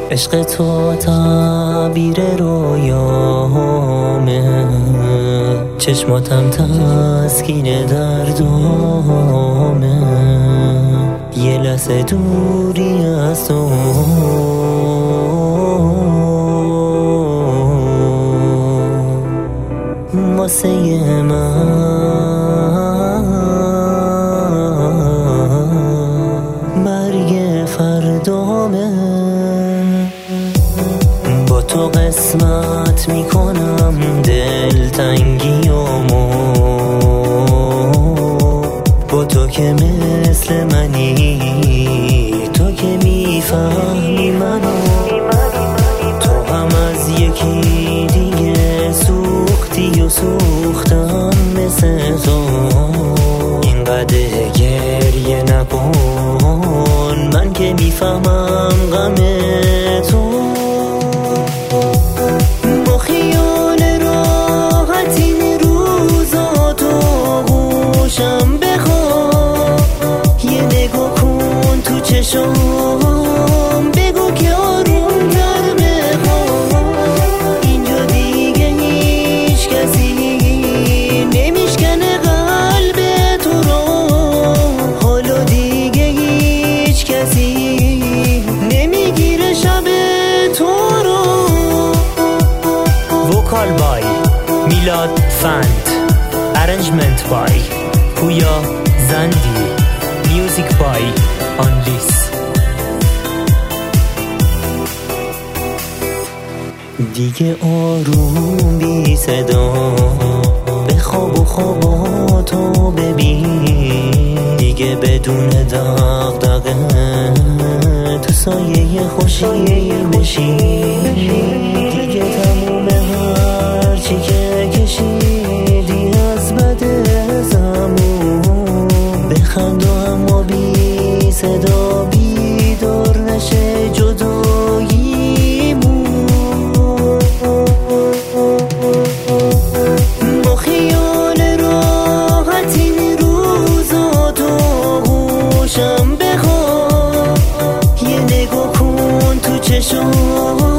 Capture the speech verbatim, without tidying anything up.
عشق تو تعبیر رویامه، چشماتم تسکین دردامه، یه لحظه دوری از تو واسه من مرگ فردامه. با تو قسمت میکنم دلتنگیامو، با تو که مثل منی، تو که میفهمی منو، تو هم از یکی دیگه سوختی و سوختم مثل تو. اینقدر گریه نکن، من که میفهمم غم تو. با خیال راحت این روزا تو گوشم بخواه، یه نگاه کن تو چشام، بگو که آروم تر بخواه. اینجا دیگه هیچ کسی نمیشکنه قلب تو رو، حالا دیگه هیچ کسی نمیگیره شب تو رو. وکال بای میلاد فند، ارنجمنت بای پویا زندی، میوزیک بای آنلیس. دیگه آروم بی صدا بخواب و خواباتو ببین، دیگه بدون دغدغه تو سایه خوشی بشین. دیگه تموم هر چی که کشیدی از بد زمون، بخند و اما بی صدا بیدار نشه جداییمون. با خیال راحت این روزا تو گوشم بخواه، یه نگاه کن تو چشام،